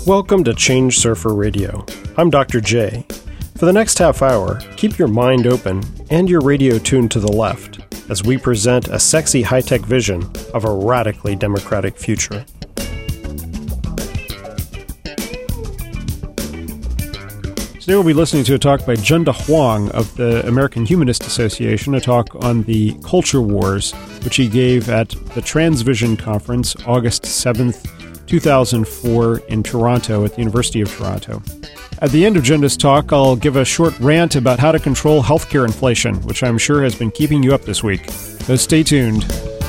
Welcome to Change Surfer Radio. I'm Dr. J. For the next half hour, keep your mind open and your radio tuned to the left as we present a sexy high-tech vision of a radically democratic future. Today we'll be listening to a talk by Zhenda Huang of the American Humanist Association, a talk on the culture wars, which he gave at the Transvision Conference, August 7th, 2004 in Toronto at the University of Toronto. At the end of Zhenda's talk, I'll give a short rant about how to control healthcare inflation, which I'm sure has been keeping you up this week. So stay tuned.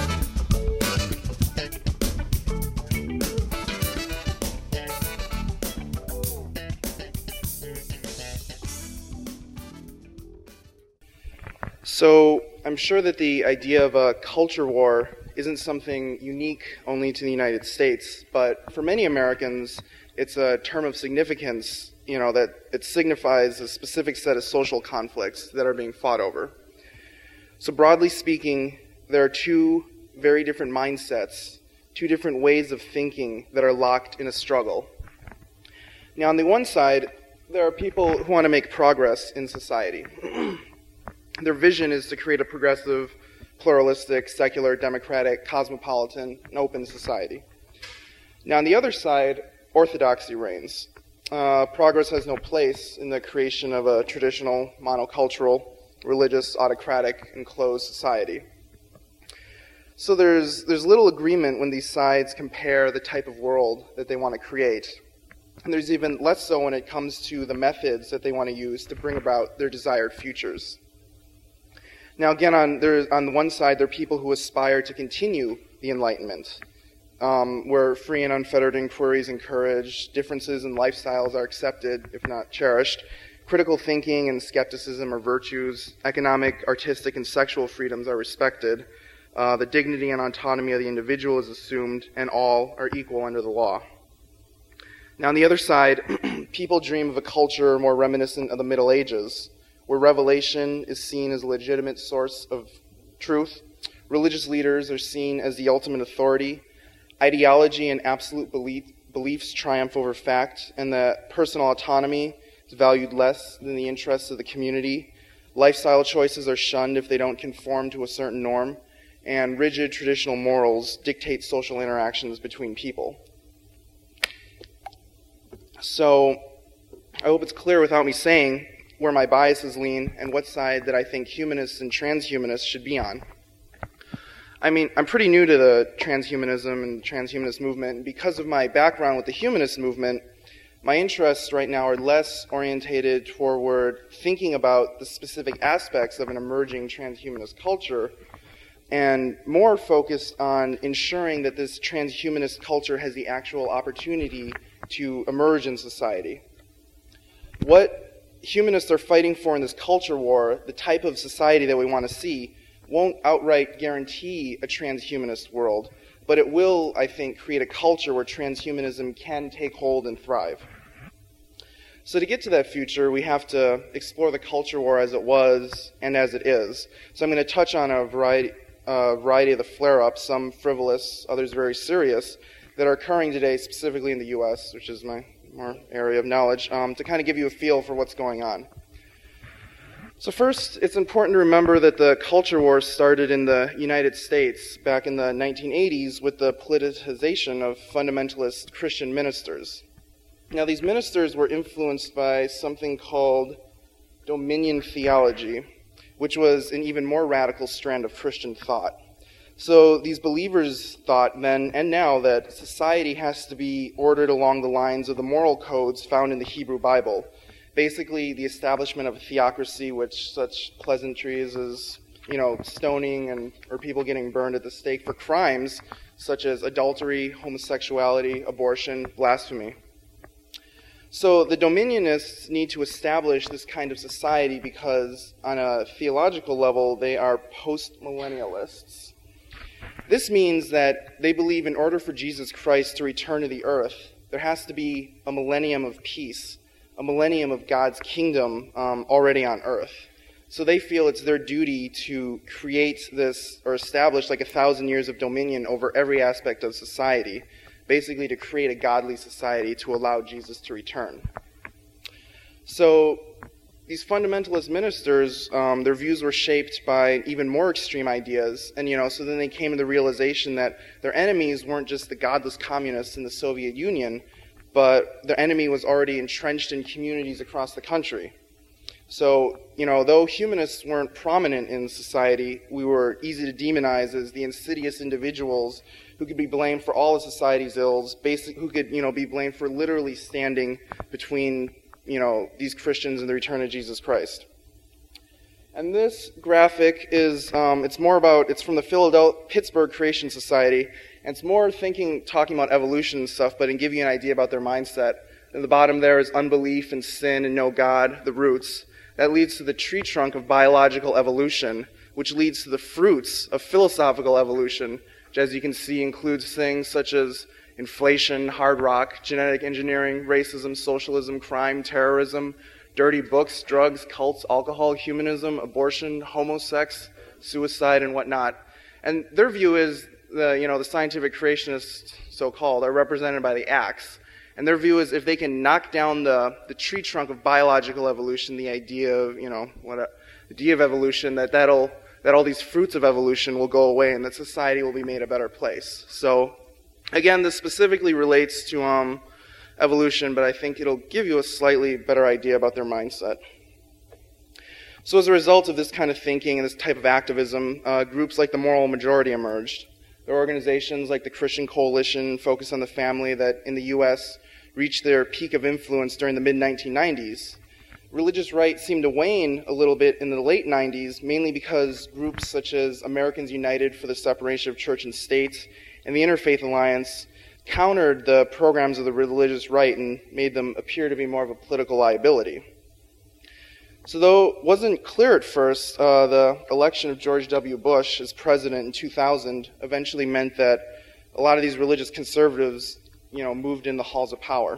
So I'm sure that the idea of a culture war isn't something unique only to the United States, but for many Americans, it's a term of significance, that it signifies a specific set of social conflicts that are being fought over. So broadly speaking, there are two very different mindsets, two different ways of thinking that are locked in a struggle. Now, on the one side, there are people who want to make progress in society. Their vision is to create a progressive, pluralistic, secular, democratic, cosmopolitan, and open society. Now, on the other side, orthodoxy reigns. Progress has no place in the creation of a traditional, monocultural, religious, autocratic, and closed society. So there's little agreement when these sides compare the type of world that they want to create. And there's even less so when it comes to the methods that they want to use to bring about their desired futures. Now, again, on the one side, there are people who aspire to continue the Enlightenment, where free and unfettered inquiry is encouraged, differences in lifestyles are accepted, if not cherished, critical thinking and skepticism are virtues, economic, artistic, and sexual freedoms are respected, the dignity and autonomy of the individual is assumed, and all are equal under the law. Now, on the other side, people dream of a culture more reminiscent of the Middle Ages, where revelation is seen as a legitimate source of truth, religious leaders are seen as the ultimate authority, ideology and absolute beliefs triumph over fact, and that personal autonomy is valued less than the interests of the community, lifestyle choices are shunned if they don't conform to a certain norm, and rigid traditional morals dictate social interactions between people. So, I hope it's clear without me saying where my biases lean and what side that I think humanists and transhumanists should be on. I mean, I'm pretty new to the transhumanism and transhumanist movement, and because of my background with the humanist movement, my interests right now are less orientated toward thinking about the specific aspects of an emerging transhumanist culture and more focused on ensuring that this transhumanist culture has the actual opportunity to emerge in society. What humanists are fighting for in this culture war, the type of society that we want to see, won't outright guarantee a transhumanist world, but it will, I think, create a culture where transhumanism can take hold and thrive. So to get to that future, we have to explore the culture war as it was and as it is. So I'm going to touch on a variety of the flare-ups, some frivolous, others very serious, that are occurring today, specifically in the U.S., which is my more area of knowledge, to kind of give you a feel for what's going on. So first, it's important to remember that the culture war started in the United States back in the 1980s with the politicization of fundamentalist Christian ministers. Now, these ministers were influenced by something called dominion theology, which was an even more radical strand of Christian thought. So these believers thought then and now that society has to be ordered along the lines of the moral codes found in the Hebrew Bible. Basically, the establishment of a theocracy, which such pleasantries as, stoning or people getting burned at the stake for crimes such as adultery, homosexuality, abortion, blasphemy. So the dominionists need to establish this kind of society because on a theological level, they are post-millennialists. This means that they believe in order for Jesus Christ to return to the earth, there has to be a millennium of peace, a millennium of God's kingdom already on earth. So they feel it's their duty to create this or establish like 1,000 years of dominion over every aspect of society. basically to create a godly society to allow Jesus to return. So these fundamentalist ministers, their views were shaped by even more extreme ideas, and so then they came to the realization that their enemies weren't just the godless communists in the Soviet Union, but their enemy was already entrenched in communities across the country. So, though humanists weren't prominent in society, we were easy to demonize as the insidious individuals who could be blamed for all of society's ills, who could, be blamed for literally standing between, these Christians and the return of Jesus Christ. And this graphic is, it's from the Pittsburgh Creation Society, and it's more talking about evolution and stuff, but to give you an idea about their mindset. At the bottom there is unbelief and sin and no God, the roots. That leads to the tree trunk of biological evolution, which leads to the fruits of philosophical evolution, which, as you can see, includes things such as inflation, hard rock, genetic engineering, racism, socialism, crime, terrorism, dirty books, drugs, cults, alcohol, humanism, abortion, homosex, suicide, and whatnot. And their view is the scientific creationists, so-called, are represented by the axe. And their view is if they can knock down the tree trunk of biological evolution, the idea of, idea of evolution, that all these fruits of evolution will go away and that society will be made a better place. So, again, this specifically relates to evolution, but I think it'll give you a slightly better idea about their mindset. So as a result of this kind of thinking and this type of activism, groups like the Moral Majority emerged. There are organizations like the Christian Coalition, Focus on the Family, that in the U.S. reached their peak of influence during the mid-1990s. Religious right seemed to wane a little bit in the late 90s, mainly because groups such as Americans United for the Separation of Church and State and the Interfaith Alliance countered the programs of the religious right and made them appear to be more of a political liability. So though it wasn't clear at first, the election of George W. Bush as president in 2000 eventually meant that a lot of these religious conservatives, moved in the halls of power.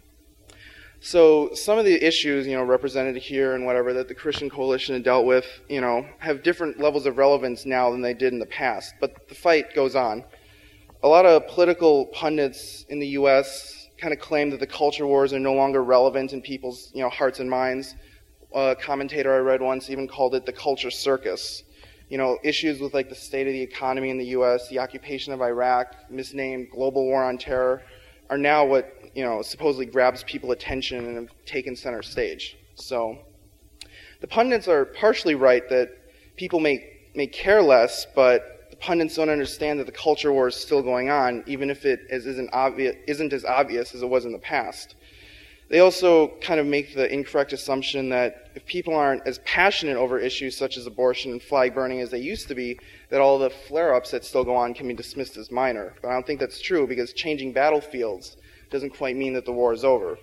So some of the issues, represented here and whatever that the Christian Coalition had dealt with, have different levels of relevance now than they did in the past. But the fight goes on. A lot of political pundits in the U.S. kind of claim that the culture wars are no longer relevant in people's, hearts and minds. A commentator I read once even called it the culture circus. Issues with like the state of the economy in the U.S., the occupation of Iraq, misnamed global war on terror, are now what, supposedly grabs people's attention and have taken center stage. So the pundits are partially right that people may care less, but the pundits don't understand that the culture war is still going on, even if it isn't as obvious as it was in the past. They also kind of make the incorrect assumption that if people aren't as passionate over issues such as abortion and flag burning as they used to be, that all the flare-ups that still go on can be dismissed as minor. But I don't think that's true, because changing battlefields doesn't quite mean that the war is over.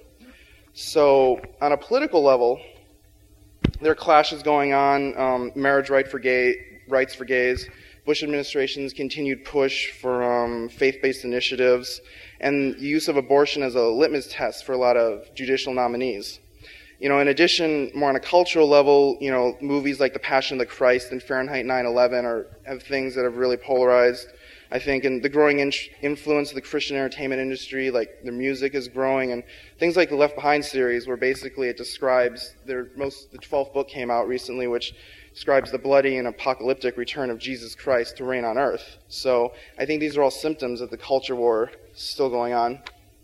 So on a political level, there are clashes going on, marriage rights for gays, Bush administration's continued push for faith-based initiatives, and the use of abortion as a litmus test for a lot of judicial nominees. In addition, more on a cultural level, movies like The Passion of the Christ and Fahrenheit 9/11 have things that have really polarized, I think, and the growing influence of the Christian entertainment industry, like their music is growing, and things like the Left Behind series, where basically it describes the 12th book came out recently, which describes the bloody and apocalyptic return of Jesus Christ to reign on earth. So I think these are all symptoms that the culture war is still going on.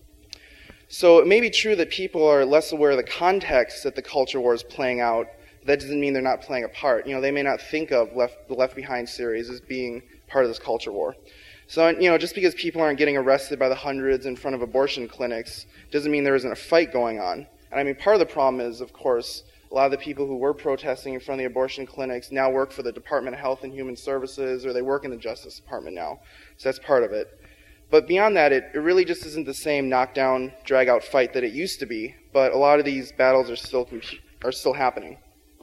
So it may be true that people are less aware of the context that the culture war is playing out. That doesn't mean they're not playing a part. They may not think of the Left Behind series as being part of this culture war. So, just because people aren't getting arrested by the hundreds in front of abortion clinics doesn't mean there isn't a fight going on. And part of the problem is, of course, a lot of the people who were protesting in front of the abortion clinics now work for the Department of Health and Human Services, or they work in the Justice Department now. So that's part of it. But beyond that, it really just isn't the same knockdown, drag-out fight that it used to be. But a lot of these battles are still happening.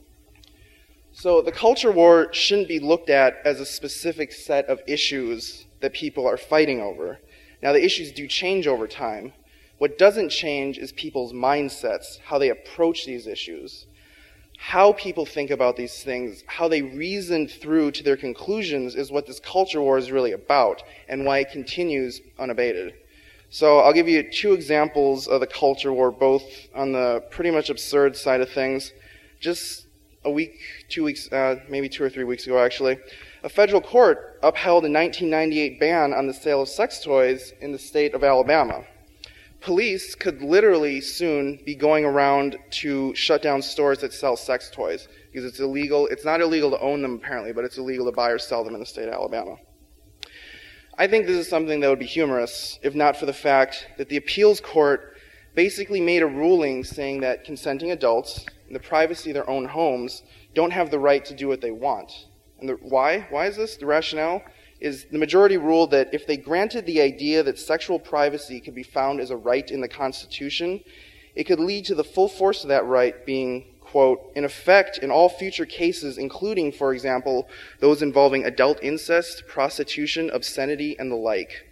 So the culture war shouldn't be looked at as a specific set of issues that people are fighting over. Now, the issues do change over time. What doesn't change is people's mindsets, how they approach these issues, how people think about these things, how they reason through to their conclusions is what this culture war is really about, and why it continues unabated. So I'll give you two examples of the culture war, both on the pretty much absurd side of things. Just a week, 2 weeks, maybe 2 or 3 weeks ago actually, a federal court upheld a 1998 ban on the sale of sex toys in the state of Alabama. Police could literally soon be going around to shut down stores that sell sex toys because it's illegal. It's not illegal to own them apparently, but it's illegal to buy or sell them in the state of Alabama. I think this is something that would be humorous, if not for the fact that the appeals court basically made a ruling saying that consenting adults, in the privacy of their own homes, don't have the right to do what they want. And why? Why is this? The rationale is the majority ruled that if they granted the idea that sexual privacy could be found as a right in the Constitution, it could lead to the full force of that right being, quote, in effect in all future cases, including, for example, those involving adult incest, prostitution, obscenity, and the like.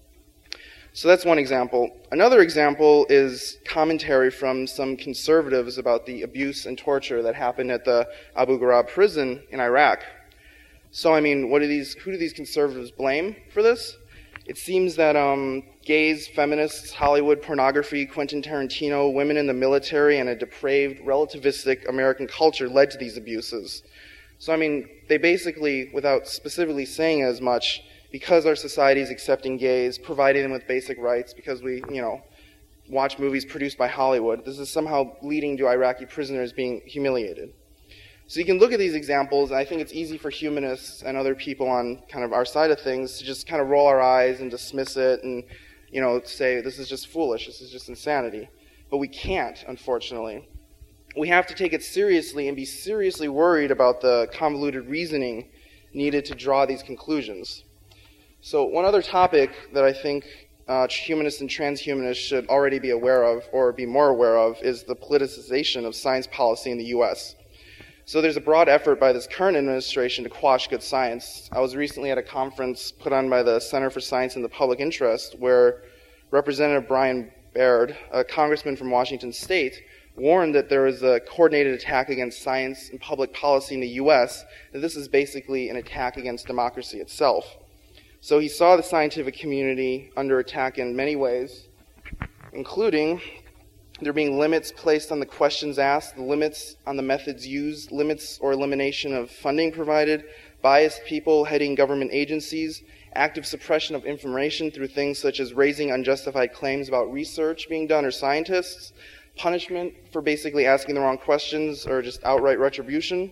So that's one example. Another example is commentary from some conservatives about the abuse and torture that happened at the Abu Ghraib prison in Iraq. So, I mean, who do these conservatives blame for this? It seems that gays, feminists, Hollywood, pornography, Quentin Tarantino, women in the military, and a depraved, relativistic American culture led to these abuses. So, I mean, they basically, without specifically saying as much, because our society is accepting gays, providing them with basic rights, because we, watch movies produced by Hollywood, this is somehow leading to Iraqi prisoners being humiliated. So you can look at these examples, and I think it's easy for humanists and other people on kind of our side of things to just kind of roll our eyes and dismiss it and, say this is just foolish, this is just insanity. But we can't, unfortunately. We have to take it seriously and be seriously worried about the convoluted reasoning needed to draw these conclusions. So one other topic that I think humanists and transhumanists should already be aware of, or be more aware of, is the politicization of science policy in the U.S. So there's a broad effort by this current administration to quash good science. I was recently at a conference put on by the Center for Science and the Public Interest where Representative Brian Baird, a congressman from Washington State, warned that there is a coordinated attack against science and public policy in the U.S., that this is basically an attack against democracy itself. So he saw the scientific community under attack in many ways, including there being limits placed on the questions asked, the limits on the methods used, limits or elimination of funding provided, biased people heading government agencies, active suppression of information through things such as raising unjustified claims about research being done or scientists, punishment for basically asking the wrong questions or just outright retribution.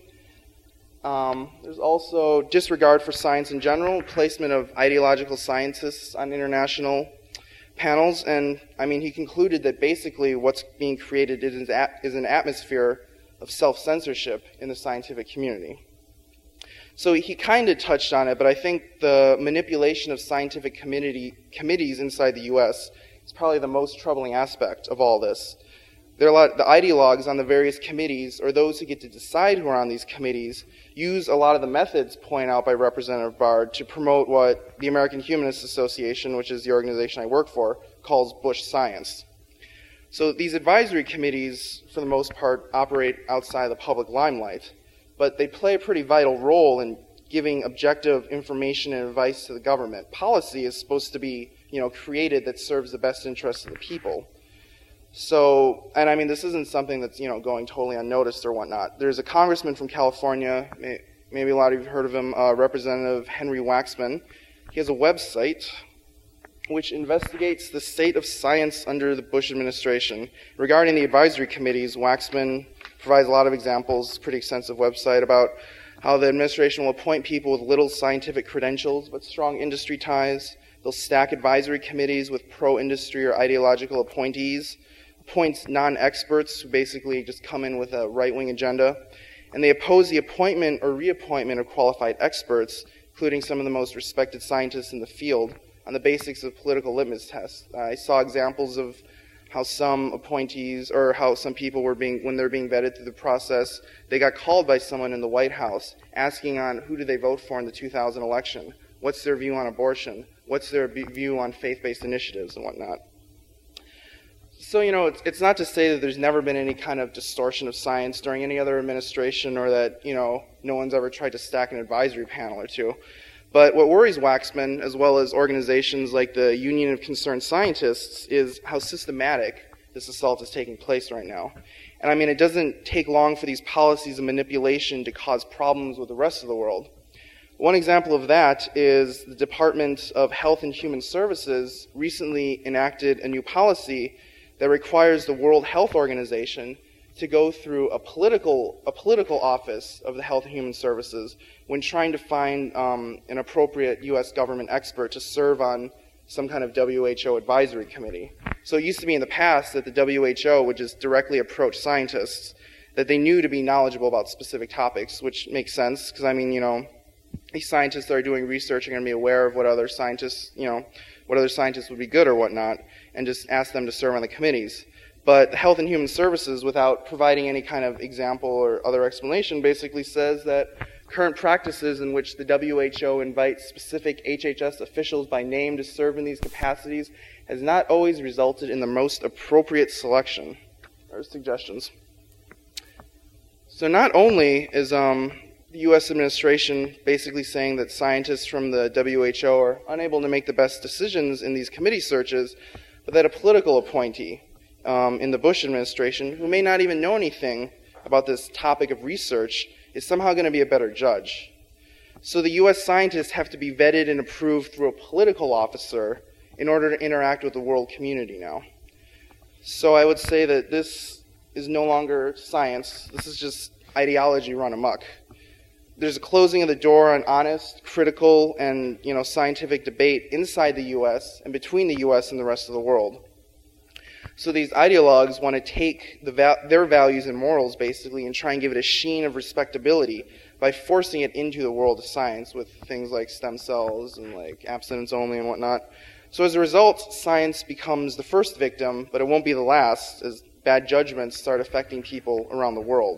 There's also disregard for science in general, placement of ideological scientists on international panels, and he concluded that basically what's being created is an atmosphere of self-censorship in the scientific community. So he kind of touched on it, but I think the manipulation of scientific committees inside the U.S. is probably the most troubling aspect of all this. The ideologues on the various committees, or those who get to decide who are on these committees, use a lot of the methods pointed out by Representative Baird to promote what the American Humanist Association, which is the organization I work for, calls Bush science. So these advisory committees, for the most part, operate outside the public limelight, but they play a pretty vital role in giving objective information and advice to the government. Policy is supposed to be, created that serves the best interests of the people. So, and this isn't something that's, going totally unnoticed or whatnot. There's a congressman from California, maybe a lot of you have heard of him, Representative Henry Waxman. He has a website which investigates the state of science under the Bush administration. Regarding the advisory committees, Waxman provides a lot of examples, pretty extensive website, about how the administration will appoint people with little scientific credentials but strong industry ties. They'll stack advisory committees with pro-industry or ideological appointees, appoints non-experts who basically just come in with a right-wing agenda, and they oppose the appointment or reappointment of qualified experts, including some of the most respected scientists in the field, on the basics of political litmus tests. I saw examples of how some appointees, or how some people were when they're being vetted through the process, they got called by someone in the White House asking on who do they vote for in the 2000 election, what's their view on abortion, what's their view on faith-based initiatives and whatnot. So, it's not to say that there's never been any kind of distortion of science during any other administration, or that, no one's ever tried to stack an advisory panel or two. But what worries Waxman, as well as organizations like the Union of Concerned Scientists, is how systematic this assault is taking place right now. And I mean, it doesn't take long for these policies of manipulation to cause problems with the rest of the world. One example of that is the Department of Health and Human Services recently enacted a new policy that requires the World Health Organization to go through a political office of the Health and Human Services when trying to find an appropriate U.S. government expert to serve on some kind of WHO advisory committee. So it used to be in the past that the WHO would just directly approach scientists that they knew to be knowledgeable about specific topics, which makes sense, because I mean, you know, these scientists that are doing research are going to be aware of what other scientists, you know, what other scientists would be good or whatnot, and just ask them to serve on the committees. But the Health and Human Services, without providing any kind of example or other explanation, basically says that current practices in which the WHO invites specific HHS officials by name to serve in these capacities has not always resulted in the most appropriate selection or suggestions. So not only is the U.S. administration basically saying that scientists from the WHO are unable to make the best decisions in these committee searches, but that a political appointee in the Bush administration, who may not even know anything about this topic of research, is somehow going to be a better judge. So the U.S. scientists have to be vetted and approved through a political officer in order to interact with the world community now. So I would say that this is no longer science. This is just ideology run amok. There's a closing of the door on honest, critical, and scientific debate inside the U.S. and between the U.S. and the rest of the world. So these ideologues want to take their values and morals, basically, and try and give it a sheen of respectability by forcing it into the world of science with things like stem cells and like abstinence only and whatnot. So as a result, science becomes the first victim, but it won't be the last, as bad judgments start affecting people around the world.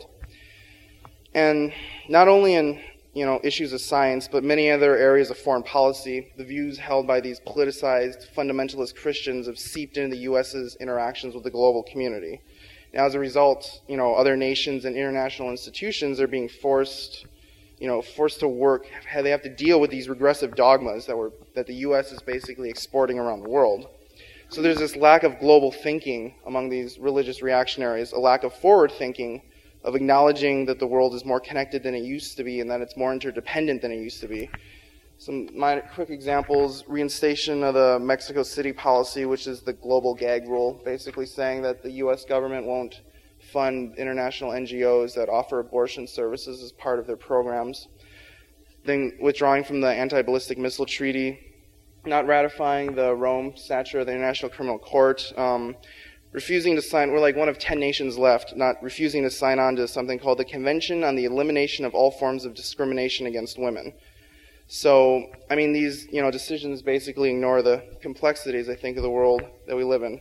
And not only in issues of science, but many other areas of foreign policy, the views held by these politicized fundamentalist Christians have seeped into the U.S.'s interactions with the global community. Now, as a result, other nations and international institutions are being forced to work. They have to deal with these regressive dogmas that the U.S. is basically exporting around the world. So there's this lack of global thinking among these religious reactionaries, a lack of forward thinking, of acknowledging that the world is more connected than it used to be and that it's more interdependent than it used to be. Some quick examples: reinstation of the Mexico City policy, which is the global gag rule, basically saying that the U.S. government won't fund international NGOs that offer abortion services as part of their programs. Then withdrawing from the Anti-Ballistic Missile Treaty, not ratifying the Rome Statute of the International Criminal Court, refusing to sign, we're like one of 10 nations left, not refusing to sign on to something called the Convention on the Elimination of All Forms of Discrimination Against Women. So, I mean, these, decisions basically ignore the complexities, I think, of the world that we live in.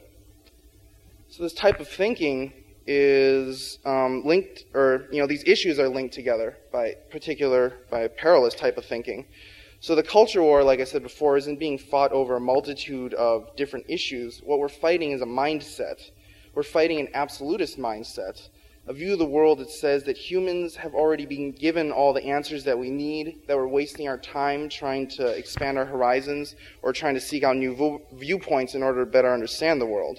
So this type of thinking is linked, or, these issues are linked together by a perilous type of thinking. So the culture war, like I said before, isn't being fought over a multitude of different issues. What we're fighting is a mindset. We're fighting an absolutist mindset, a view of the world that says that humans have already been given all the answers that we need, that we're wasting our time trying to expand our horizons or trying to seek out new viewpoints in order to better understand the world.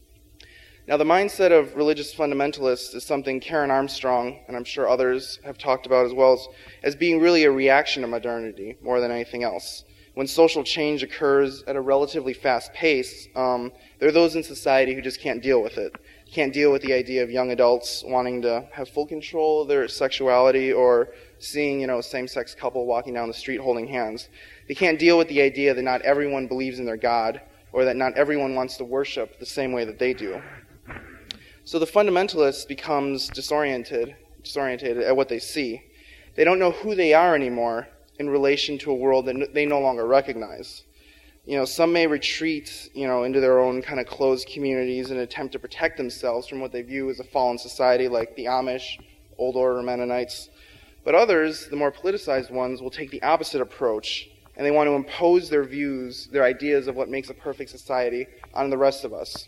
Now, the mindset of religious fundamentalists is something Karen Armstrong, and I'm sure others have talked about as well, as being really a reaction to modernity more than anything else. When social change occurs at a relatively fast pace, there are those in society who just can't deal with it. Can't deal with the idea of young adults wanting to have full control of their sexuality or seeing, a same-sex couple walking down the street holding hands. They can't deal with the idea that not everyone believes in their God or that not everyone wants to worship the same way that they do. So the fundamentalist becomes disoriented at what they see. They don't know who they are anymore in relation to a world that they no longer recognize. Some may retreat, into their own kind of closed communities and attempt to protect themselves from what they view as a fallen society, like the Amish, Old Order Mennonites. But others, the more politicized ones, will take the opposite approach, and they want to impose their views, their ideas of what makes a perfect society on the rest of us.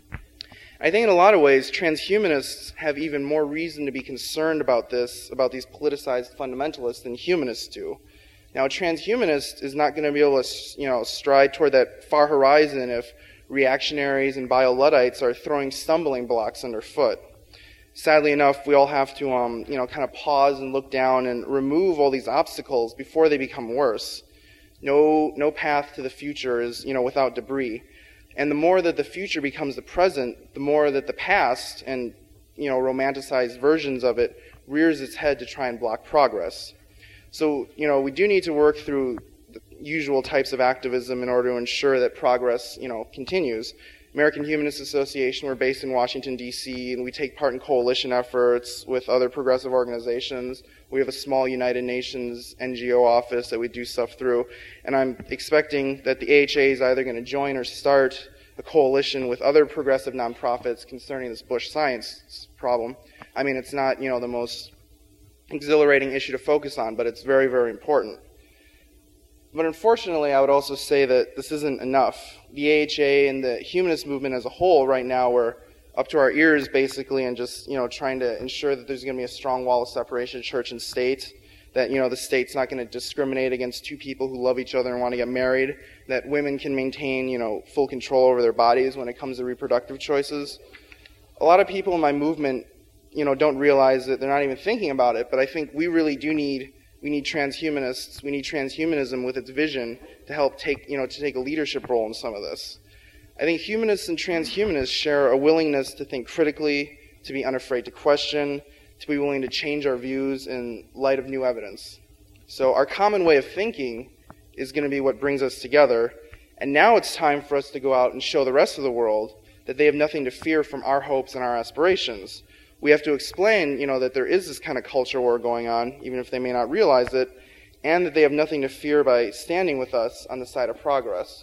I think in a lot of ways, transhumanists have even more reason to be concerned about these politicized fundamentalists than humanists do. Now, a transhumanist is not going to be able to, stride toward that far horizon if reactionaries and bio-Luddites are throwing stumbling blocks underfoot. Sadly enough, we all have to, kind of pause and look down and remove all these obstacles before they become worse. No path to the future is, without debris. And the more that the future becomes the present, the more that the past and, romanticized versions of it rears its head to try and block progress. So, we do need to work through the usual types of activism in order to ensure that progress, continues. American Humanist Association, we're based in Washington, D.C., and we take part in coalition efforts with other progressive organizations. We have a small United Nations NGO office that we do stuff through, and I'm expecting that the AHA is either going to join or start a coalition with other progressive nonprofits concerning this bush science problem. I mean, it's not, the most exhilarating issue to focus on, but it's very, very important. But unfortunately, I would also say that this isn't enough. The AHA and the humanist movement as a whole right now, we're up to our ears basically and just, trying to ensure that there's going to be a strong wall of separation of church and state, that, the state's not going to discriminate against two people who love each other and want to get married, that women can maintain, full control over their bodies when it comes to reproductive choices. A lot of people in my movement, don't realize that they're not even thinking about it, but I think we really do need transhumanists, we need transhumanism with its vision to help take a leadership role in some of this. I think humanists and transhumanists share a willingness to think critically, to be unafraid to question, to be willing to change our views in light of new evidence. So our common way of thinking is going to be what brings us together, and now it's time for us to go out and show the rest of the world that they have nothing to fear from our hopes and our aspirations. We have to explain, that there is this kind of culture war going on, even if they may not realize it, and that they have nothing to fear by standing with us on the side of progress.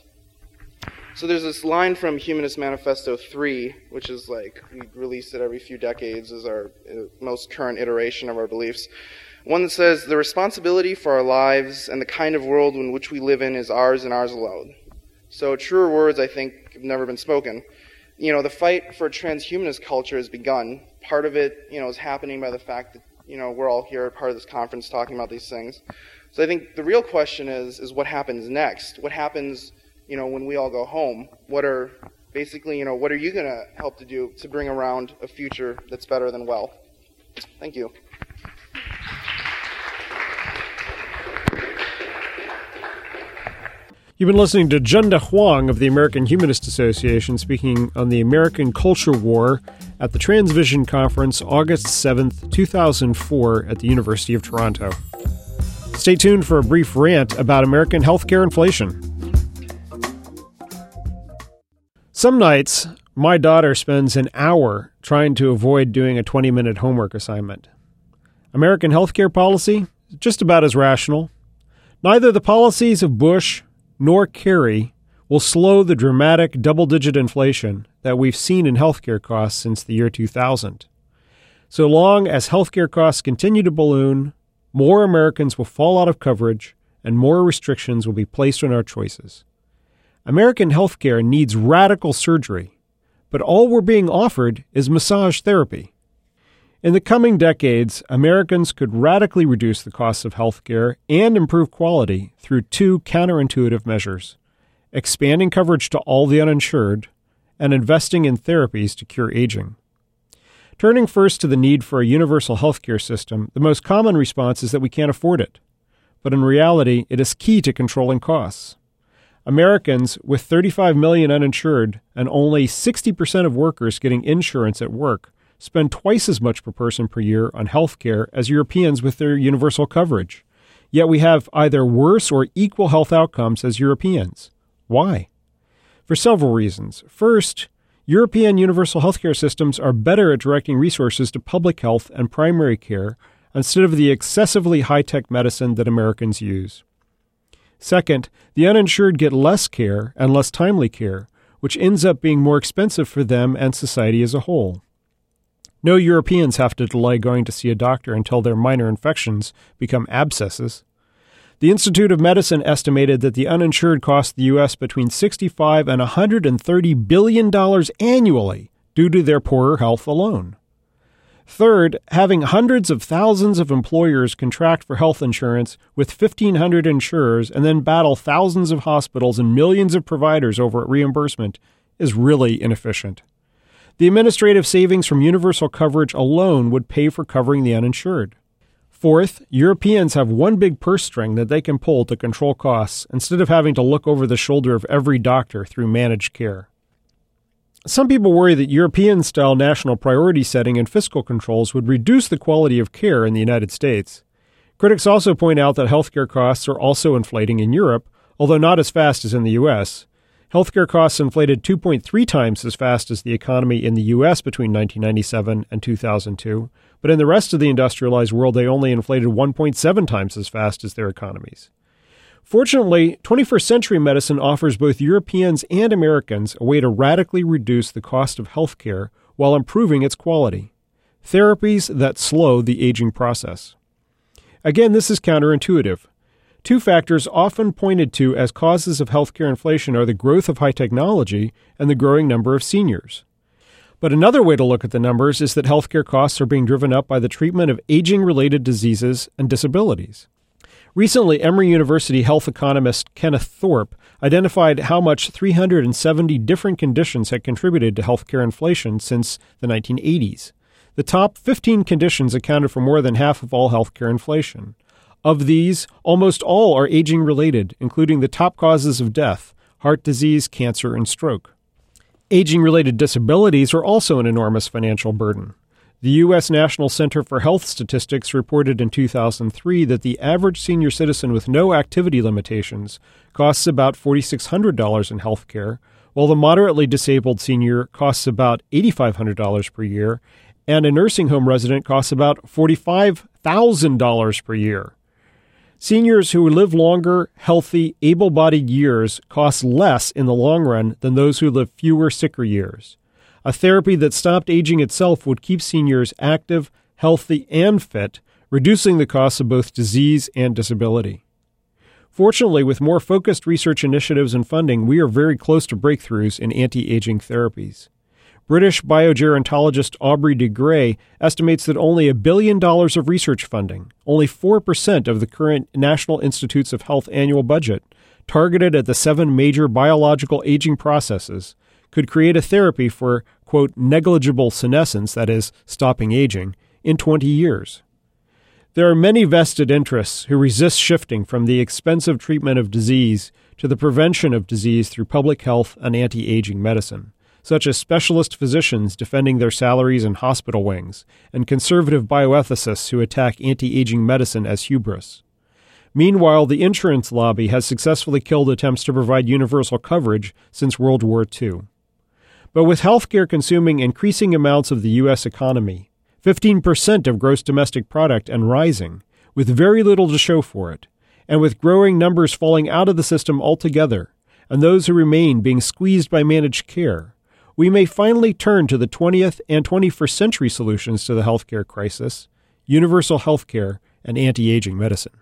So there's this line from Humanist Manifesto 3, which is like, we release it every few decades as our most current iteration of our beliefs. One that says, "The responsibility for our lives and the kind of world in which we live in is ours and ours alone." So truer words, I think, have never been spoken. The fight for a transhumanist culture has begun. Part of it, is happening by the fact that, we're all here at part of this conference talking about these things. So I think the real question is what happens next? What happens, when we all go home? What are you going to help to do to bring around a future that's better than well? Thank you. You've been listening to Zhenda Huang of the American Humanist Association speaking on the American Culture War at the Transvision Conference, August 7th, 2004 at the University of Toronto. Stay tuned for a brief rant about American healthcare inflation. Some nights, my daughter spends an hour trying to avoid doing a 20-minute homework assignment. American healthcare policy? Just about as rational. Neither the policies of Bush nor Kerry will slow the dramatic double-digit inflation that we've seen in healthcare costs since the year 2000. So long as healthcare costs continue to balloon, more Americans will fall out of coverage and more restrictions will be placed on our choices. American healthcare needs radical surgery, but all we're being offered is massage therapy. In the coming decades, Americans could radically reduce the costs of healthcare and improve quality through two counterintuitive measures: expanding coverage to all the uninsured and investing in therapies to cure aging. Turning first to the need for a universal healthcare system, the most common response is that we can't afford it. But in reality, it is key to controlling costs. Americans with 35 million uninsured and only 60% of workers getting insurance at work spend twice as much per person per year on health care as Europeans with their universal coverage. Yet we have either worse or equal health outcomes as Europeans. Why? For several reasons. First, European universal healthcare systems are better at directing resources to public health and primary care instead of the excessively high-tech medicine that Americans use. Second, the uninsured get less care and less timely care, which ends up being more expensive for them and society as a whole. No Europeans have to delay going to see a doctor until their minor infections become abscesses. The Institute of Medicine estimated that the uninsured cost the U.S. between $65 and $130 billion annually due to their poorer health alone. Third, having hundreds of thousands of employers contract for health insurance with 1,500 insurers and then battle thousands of hospitals and millions of providers over reimbursement is really inefficient. The administrative savings from universal coverage alone would pay for covering the uninsured. Fourth, Europeans have one big purse string that they can pull to control costs instead of having to look over the shoulder of every doctor through managed care. Some people worry that European-style national priority setting and fiscal controls would reduce the quality of care in the United States. Critics also point out that healthcare costs are also inflating in Europe, although not as fast as in the U.S. Healthcare costs inflated 2.3 times as fast as the economy in the U.S. between 1997 and 2002, but in the rest of the industrialized world they only inflated 1.7 times as fast as their economies. Fortunately, 21st century medicine offers both Europeans and Americans a way to radically reduce the cost of health care while improving its quality. Therapies that slow the aging process. Again, this is counterintuitive. Two factors often pointed to as causes of healthcare inflation are the growth of high technology and the growing number of seniors. But another way to look at the numbers is that healthcare costs are being driven up by the treatment of aging-related diseases and disabilities. Recently, Emory University health economist Kenneth Thorpe identified how much 370 different conditions had contributed to healthcare inflation since the 1980s. The top 15 conditions accounted for more than half of all healthcare inflation. Of these, almost all are aging-related, including the top causes of death: heart disease, cancer, and stroke. Aging-related disabilities are also an enormous financial burden. The U.S. National Center for Health Statistics reported in 2003 that the average senior citizen with no activity limitations costs about $4,600 in health care, while the moderately disabled senior costs about $8,500 per year, and a nursing home resident costs about $45,000 per year. Seniors who live longer, healthy, able-bodied years cost less in the long run than those who live fewer, sicker years. A therapy that stopped aging itself would keep seniors active, healthy, and fit, reducing the costs of both disease and disability. Fortunately, with more focused research initiatives and funding, we are very close to breakthroughs in anti-aging therapies. British biogerontologist Aubrey de Grey estimates that only $1 billion of research funding, only 4% of the current National Institutes of Health annual budget, targeted at the 7 major biological aging processes, could create a therapy for, quote, negligible senescence, that is, stopping aging, in 20 years. There are many vested interests who resist shifting from the expensive treatment of disease to the prevention of disease through public health and anti-aging medicine, such as specialist physicians defending their salaries in hospital wings and conservative bioethicists who attack anti-aging medicine as hubris. Meanwhile, the insurance lobby has successfully killed attempts to provide universal coverage since World War II. But with healthcare consuming increasing amounts of the U.S. economy, 15% of gross domestic product and rising, with very little to show for it, and with growing numbers falling out of the system altogether, and those who remain being squeezed by managed care, we may finally turn to the 20th and 21st century solutions to the healthcare crisis: universal healthcare and anti-aging medicine.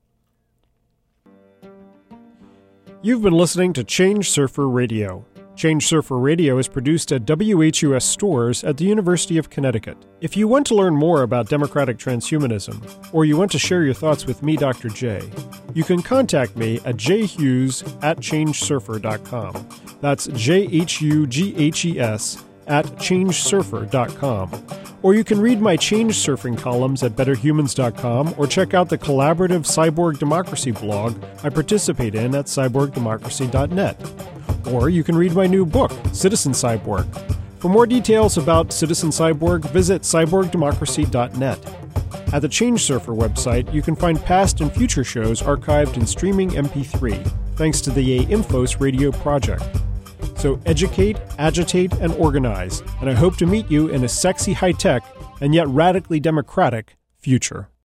You've been listening to Change Surfer Radio. Change Surfer Radio is produced at WHUS stores at the University of Connecticut. If you want to learn more about democratic transhumanism, or you want to share your thoughts with me, Dr. J, you can contact me at jhughes@changesurfer.com. That's JHUGHES @changesurfer.com. Or you can read my Change Surfing columns at betterhumans.com or check out the collaborative Cyborg Democracy blog I participate in at cyborgdemocracy.net. Or you can read my new book, Citizen Cyborg. For more details about Citizen Cyborg, visit cyborgdemocracy.net. At the Change Surfer website, you can find past and future shows archived in streaming MP3, thanks to the Infos Radio project. So educate, agitate, and organize, and I hope to meet you in a sexy, high-tech, and yet radically democratic future.